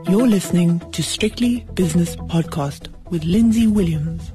You're listening to Strictly Business Podcast with Lindsay Williams.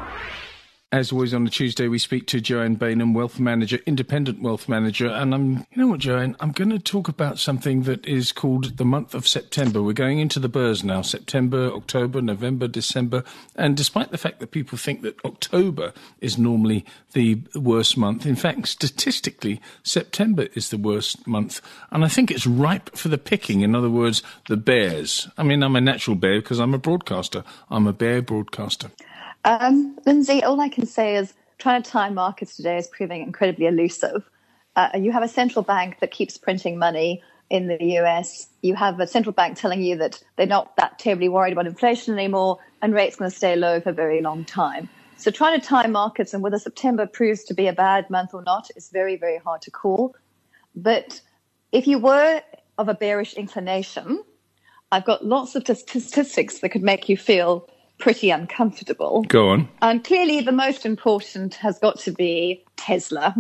As always on a Tuesday, we speak to Joanne Bainham, wealth manager, independent wealth manager. And you know what, Joanne, I'm going to talk about something that is called the month of September. We're going into the burrs now, September, October, November, December. And despite the fact that people think that October is normally the worst month, in fact, statistically, September is the worst month. And I think it's ripe for the picking. In other words, the bears. I mean, I'm a natural bear because I'm a broadcaster. I'm a bear broadcaster. Lindsay, all I can say is trying to time markets today is proving incredibly elusive. You have a central bank that keeps printing money in the US. You have a central bank telling you that they're not that terribly worried about inflation anymore and rates going to stay low for a very long time. So trying to time markets and whether September proves to be a bad month or not is very, very hard to call. But if you were of a bearish inclination, I've got lots of statistics that could make you feel pretty uncomfortable. Go on. And clearly the most important has got to be Tesla.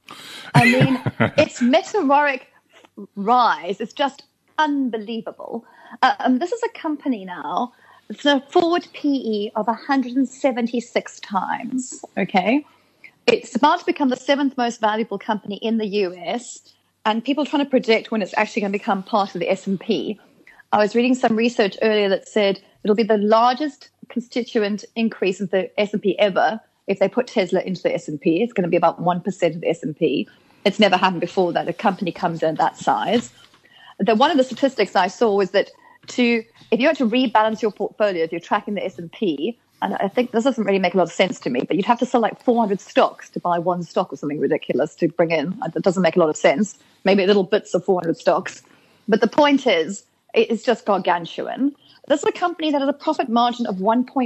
I mean, its meteoric rise is just unbelievable. This is a company now, it's a forward PE of 176 times, okay? It's about to become the seventh most valuable company in the US, and people are trying to predict when it's actually going to become part of the S&P. I was reading some research earlier that said it'll be the largest constituent increase of the S&P ever if they put Tesla into the S&P. It's going to be about 1% of the S&P. It's never happened before that a company comes in that size. One of the statistics I saw was that if you had to rebalance your portfolio, if you're tracking the S&P, and I think this doesn't really make a lot of sense to me, but you'd have to sell like 400 stocks to buy one stock or something ridiculous to bring in. That doesn't make a lot of sense. Maybe little bits of 400 stocks. But the point is, it's just gargantuan. This is a company that has a profit margin of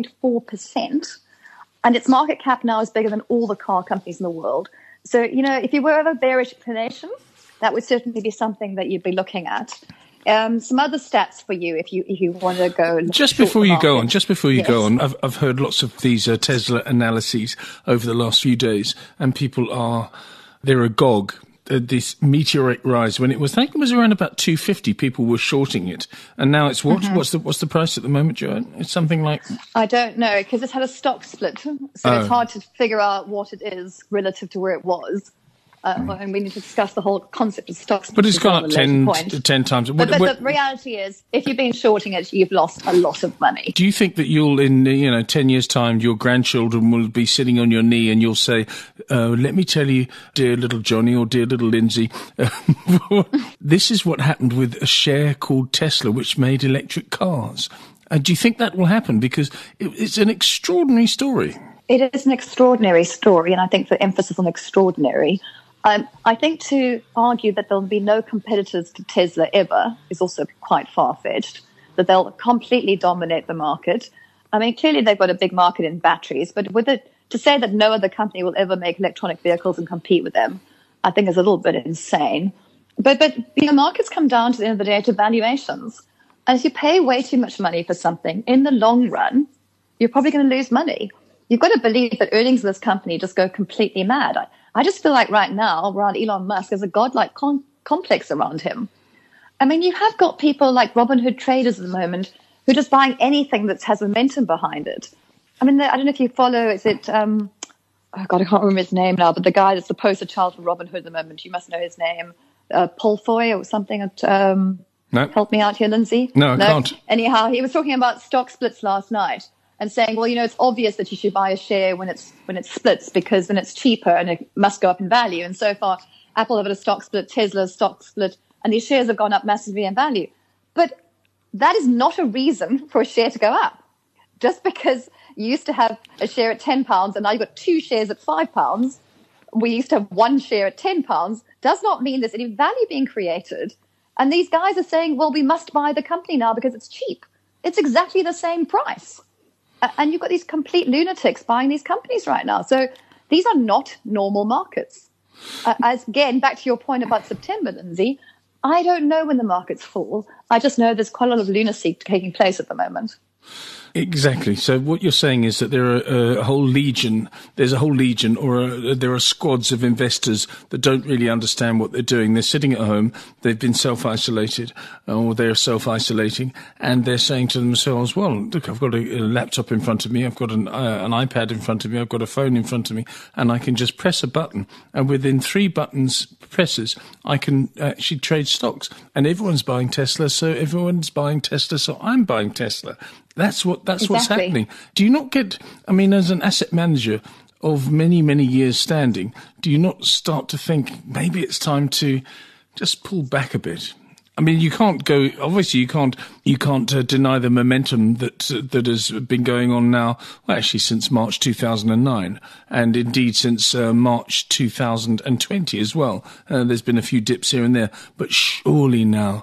1.4%, and its market cap now is bigger than all the car companies in the world. So, you know, if you were of a bearish inclination, that would certainly be something that you'd be looking at. Some other stats for you if you want to go. Just before you go on, I've heard lots of these Tesla analyses over the last few days, and people they're agog. This meteoric rise when I think it was around about 250, people were shorting it, and now it's what? Mm-hmm. What's the price at the moment, Joanne? It's something like, I don't know, because it's had a stock split, so it's hard to figure out what it is relative to where it was. And we need to discuss the whole concept of stocks. But it's gone up 10 times. But the reality is, if you've been shorting it, you've lost a lot of money. Do you think that you'll, in 10 years' time, your grandchildren will be sitting on your knee and you'll say, let me tell you, dear little Johnny or dear little Lindsay, this is what happened with a share called Tesla, which made electric cars. Do you think that will happen? Because it's an extraordinary story. It is an extraordinary story, and I think the emphasis on extraordinary. I think to argue that there'll be no competitors to Tesla ever is also quite far-fetched, that they'll completely dominate the market. I mean, clearly they've got a big market in batteries, but to say that no other company will ever make electronic vehicles and compete with them, I think is a little bit insane. But markets come down to the end of the day to valuations. And if you pay way too much money for something, in the long run, you're probably going to lose money. You've got to believe that earnings of this company just go completely mad. I just feel like right now, around Elon Musk, there's a godlike complex around him. I mean, you have got people like Robinhood traders at the moment who are just buying anything that has momentum behind it. I mean, I don't know if you follow, I can't remember his name now, but the guy that's the poster child for Robinhood at the moment, you must know his name, Paul Foy or something. No. Help me out here, Lindsay. No, I can't. Anyhow, he was talking about stock splits last night. And saying, well, it's obvious that you should buy a share when it splits because then it's cheaper and it must go up in value. And so far, Apple have had a stock split, Tesla's stock split, and these shares have gone up massively in value. But that is not a reason for a share to go up. Just because you used to have a share at £10 and now you've got two shares at £5, we used to have one share at £10, does not mean there's any value being created. And these guys are saying, well, we must buy the company now because it's cheap. It's exactly the same price. And you've got these complete lunatics buying these companies right now. So these are not normal markets. Again, back to your point about September, Lindsay, I don't know when the markets fall. I just know there's quite a lot of lunacy taking place at the moment. Exactly. So what you're saying is that there are a whole legion, there are squads of investors that don't really understand what they're doing. They're sitting at home, they've been self-isolated, or they're self-isolating, and they're saying to themselves, well, look, I've got a laptop in front of me, I've got an iPad in front of me, I've got a phone in front of me, and I can just press a button, and within 3 presses, I can actually trade stocks. And everyone's buying Tesla, so I'm buying Tesla. That's what's happening. Do you not get, I mean, as an asset manager of many, many years standing, do you not start to think maybe it's time to just pull back a bit? I mean, you can't deny the momentum that has been going on now, well, actually since March 2009, and indeed since March 2020 as well. There's been a few dips here and there, but surely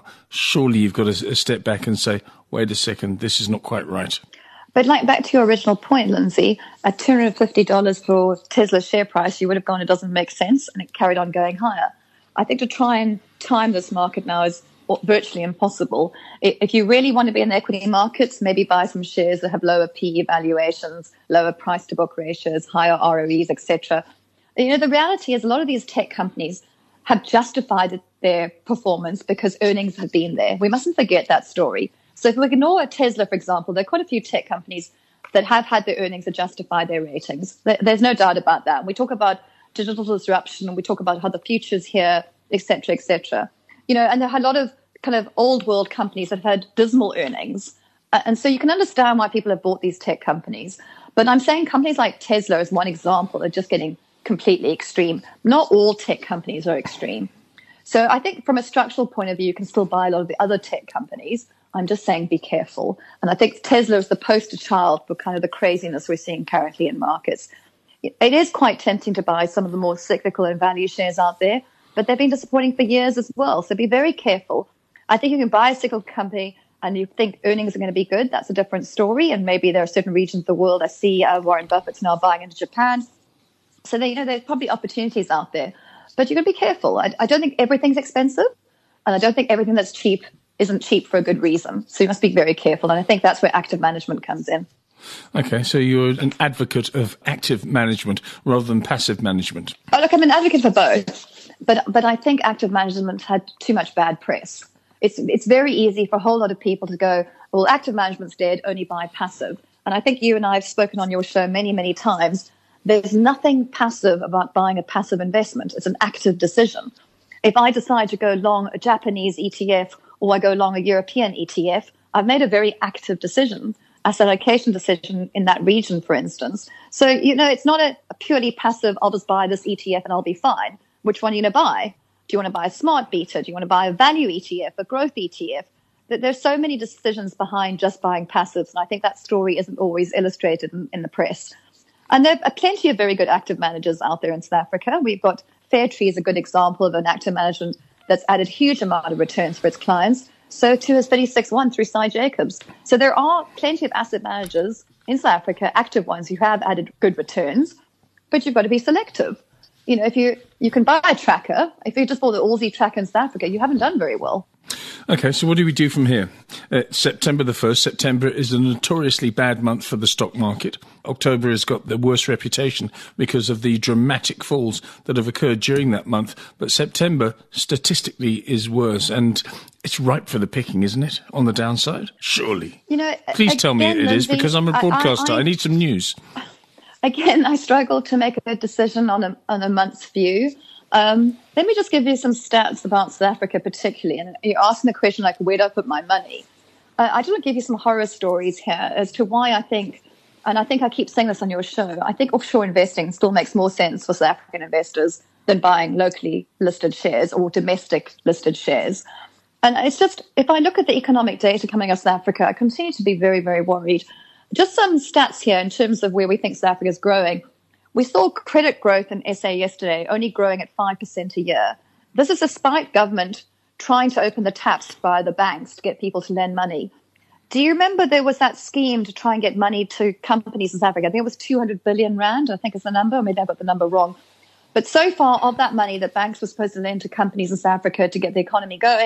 you've got to step back and say, wait a second, this is not quite right. But like back to your original point, Lindsay, at $250 for Tesla's share price, you would have gone, it doesn't make sense, and it carried on going higher. I think to try and time this market now is virtually impossible. If you really want to be in the equity markets, maybe buy some shares that have lower PE valuations, lower price to book ratios, higher ROEs, etc. You know, the reality is a lot of these tech companies have justified their performance because earnings have been there. We mustn't forget that story. So if we ignore Tesla, for example, there are quite a few tech companies that have had their earnings that justify their ratings. There's no doubt about that. We talk about digital disruption, and we talk about how the future's here, et cetera, et cetera. You know, and there are a lot of kind of old world companies that have had dismal earnings. And so you can understand why people have bought these tech companies. But I'm saying companies like Tesla is one example are just getting completely extreme. Not all tech companies are extreme. So I think from a structural point of view, you can still buy a lot of the other tech companies. I'm just saying be careful. And I think Tesla is the poster child for kind of the craziness we're seeing currently in markets. It is quite tempting to buy some of the more cyclical and value shares out there, but they've been disappointing for years as well. So be very careful. I think you can buy a cyclical company and you think earnings are going to be good. That's a different story. And maybe there are certain regions of the world. I see Warren Buffett's now buying into Japan. So there's probably opportunities out there. But you've got to be careful. I don't think everything's expensive. And I don't think everything that's cheap isn't cheap for a good reason. So you must be very careful. And I think that's where active management comes in. Okay, so you're an advocate of active management rather than passive management. Oh, look, I'm an advocate for both. But I think active management had too much bad press. It's very easy for a whole lot of people to go, well, active management's dead, only buy passive. And I think you and I have spoken on your show many, many times. There's nothing passive about buying a passive investment. It's an active decision. If I decide to go long a Japanese ETF or I go long a European ETF, I've made a very active decision, asset allocation decision in that region, for instance. So, it's not a purely passive, I'll just buy this ETF and I'll be fine. Which one are you going to buy? Do you want to buy a smart beta? Do you want to buy a value ETF, a growth ETF? There's so many decisions behind just buying passives, and I think that story isn't always illustrated in the press. And there are plenty of very good active managers out there in South Africa. We've got Fairtree is a good example of an active management that's added huge amount of returns for its clients. So too has 36ONE through Sy Jacobs. So there are plenty of asset managers in South Africa, active ones who have added good returns, but you've got to be selective. If you can buy a tracker, if you just bought the Aussie tracker in South Africa, you haven't done very well. Okay, so what do we do from here? September the 1st. September is a notoriously bad month for the stock market. October has got the worst reputation because of the dramatic falls that have occurred during that month. But September, statistically, is worse. And it's ripe for the picking, isn't it, on the downside? Surely. Please tell me it is, because I'm a broadcaster. I need some news. Again, I struggle to make a decision on a month's view. Let me just give you some stats about South Africa particularly. And you're asking the question, like, where do I put my money? I just want to give you some horror stories here as to why I think, and I think I keep saying this on your show, I think offshore investing still makes more sense for South African investors than buying locally listed shares or domestic listed shares. And it's just, if I look at the economic data coming out of South Africa, I continue to be very, very worried. Just some stats here in terms of where we think South Africa is growing. We saw credit growth in SA yesterday only growing at 5% a year. This is despite government trying to open the taps by the banks to get people to lend money. Do you remember there was that scheme to try and get money to companies in South Africa? I think it was 200 billion rand, I think is the number. Maybe I got the number wrong. But so far of that money that banks were supposed to lend to companies in South Africa to get the economy going,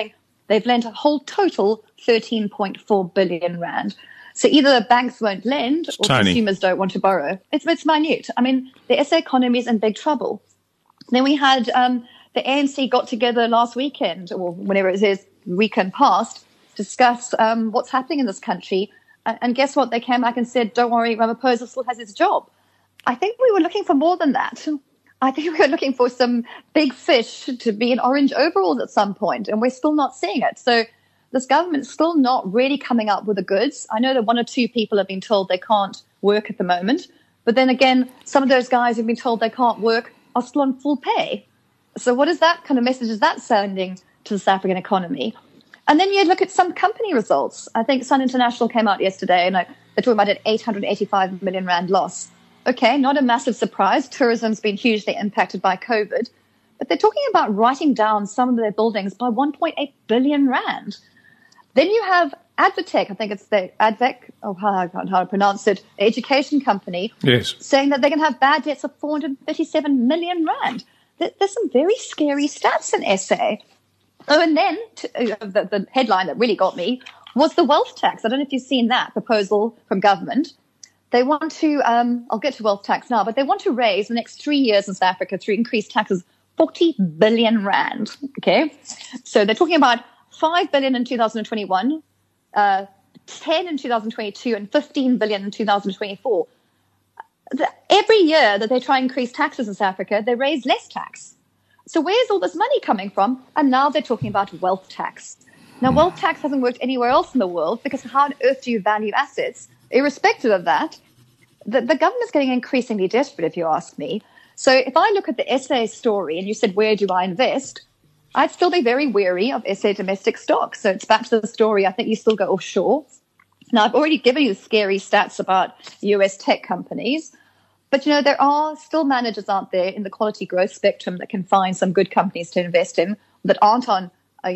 they've lent a whole total 13.4 billion rand. So either the banks won't lend or consumers don't want to borrow. It's minute. I mean, the SA economy is in big trouble. Then we had the ANC got together last weekend, or whenever it is, weekend past, discuss what's happening in this country. And guess what? They came back and said, don't worry, Ramaphosa still has his job. I think we were looking for more than that. I think we were looking for some big fish to be in orange overalls at some point, and we're still not seeing it. So this government's still not really coming up with the goods. I know that one or two people have been told they can't work at the moment. But then again, some of those guys who've been told they can't work are still on full pay. So what is that kind of message is that sending to the South African economy? And then you look at some company results. I think Sun International came out yesterday and they're talking about an 885 million rand loss. Okay, not a massive surprise. Tourism's been hugely impacted by COVID. But they're talking about writing down some of their buildings by 1.8 billion rand. Then you have Advotech, I think it's the Advec, I don't know how to pronounce it, the education company, yes, saying that they're going to have bad debts of 437 million rand. There's some very scary stats in SA. Oh, and then the headline that really got me was the wealth tax. I don't know if you've seen that proposal from government. They want to, I'll get to wealth tax now, but they want to raise the next 3 years in South Africa through increased taxes, 40 billion rand. Okay, so they're talking about 5 billion in 2021, 10 in 2022, and 15 billion in 2024. Every year that they try and increase taxes in South Africa, they raise less tax. So where's all this money coming from? And now they're talking about wealth tax. Now, wealth tax hasn't worked anywhere else in the world because how on earth do you value assets? Irrespective of that, the government's getting increasingly desperate, if you ask me. So if I look at the SA story and you said, where do I invest? I'd still be very wary of SA domestic stocks. So it's back to the story. I think you still go offshore. Now, I've already given you the scary stats about US tech companies. But, there are still managers out there in the quality growth spectrum that can find some good companies to invest in that aren't on,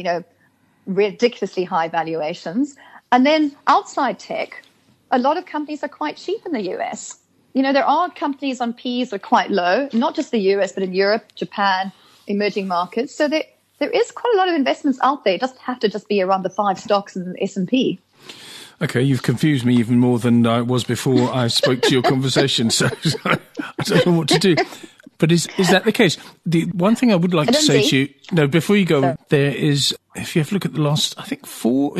ridiculously high valuations. And then outside tech, a lot of companies are quite cheap in the US. There are companies on Ps that are quite low, not just the US, but in Europe, Japan, emerging markets. So there is quite a lot of investments out there. It doesn't have to just be around the 5 stocks in the S&P. Okay, you've confused me even more than I was before I spoke to your conversation, so I don't know what to do. But is that the case? The one thing I would like to say to you, no, before you go, there is, if you have a look at the last, I think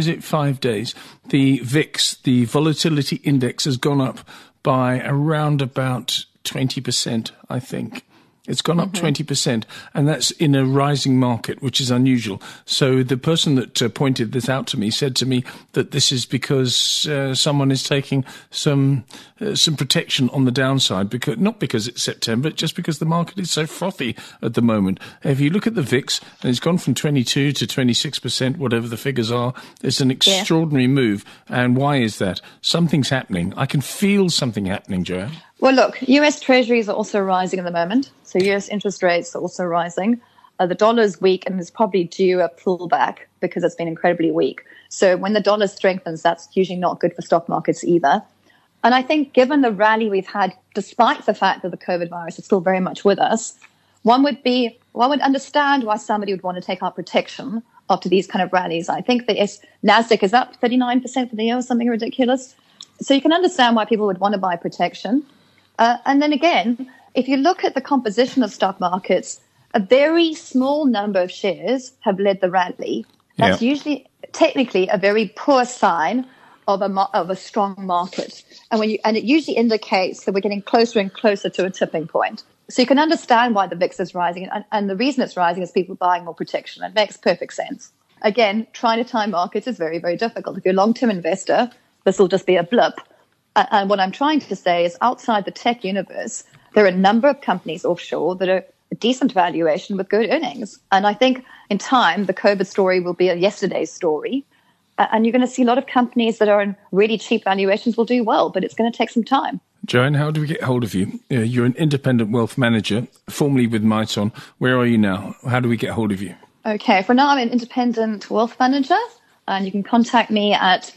5 days, the VIX, the volatility index, has gone up by around about 20%, I think. It's gone up 20%, and that's in a rising market, which is unusual. So the person that pointed this out to me said to me that this is because someone is taking some protection on the downside, not because it's September, just because the market is so frothy at the moment. If you look at the VIX, and it's gone from 22 to 26%, whatever the figures are, it's an extraordinary move. And why is that? Something's happening. I can feel something happening, Joanne. Well, look, US treasuries are also rising at the moment. So US interest rates are also rising. The dollar's weak and is probably due a pullback because it's been incredibly weak. So when the dollar strengthens, that's usually not good for stock markets either. And I think given the rally we've had, despite the fact that the COVID virus is still very much with us, one would understand why somebody would want to take out protection after these kind of rallies. I think the NASDAQ is up 39% for the year or something ridiculous. So you can understand why people would want to buy protection. And then again, if you look at the composition of stock markets, a very small number of shares have led the rally. That's usually technically a very poor sign of a strong market. And it usually indicates that we're getting closer and closer to a tipping point. So you can understand why the VIX is rising. And the reason it's rising is people buying more protection. It makes perfect sense. Again, trying to time markets is very, very difficult. If you're a long-term investor, this will just be a blip. And what I'm trying to say is outside the tech universe, there are a number of companies offshore that are a decent valuation with good earnings. And I think in time, the COVID story will be a yesterday's story. And you're going to see a lot of companies that are in really cheap valuations will do well, but it's going to take some time. Joanne, how do we get hold of you? You're an independent wealth manager, formerly with Miton. Where are you now? How do we get hold of you? Okay, for now, I'm an independent wealth manager, and you can contact me at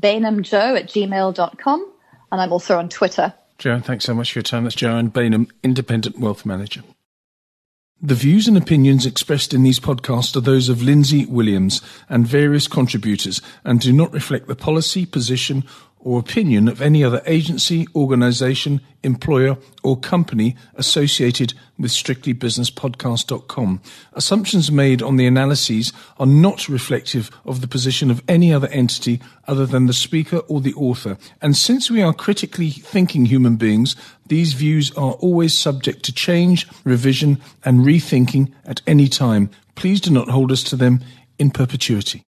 bainhamjoe@gmail.com. And I'm also on Twitter. Joanne, thanks so much for your time. That's Joanne Bainham, Independent Wealth Manager. The views and opinions expressed in these podcasts are those of Lindsay Williams and various contributors and do not reflect the policy, position, or opinion of any other agency, organisation, employer, or company associated with strictlybusinesspodcast.com. Assumptions made on the analyses are not reflective of the position of any other entity other than the speaker or the author. And since we are critically thinking human beings, these views are always subject to change, revision, and rethinking at any time. Please do not hold us to them in perpetuity.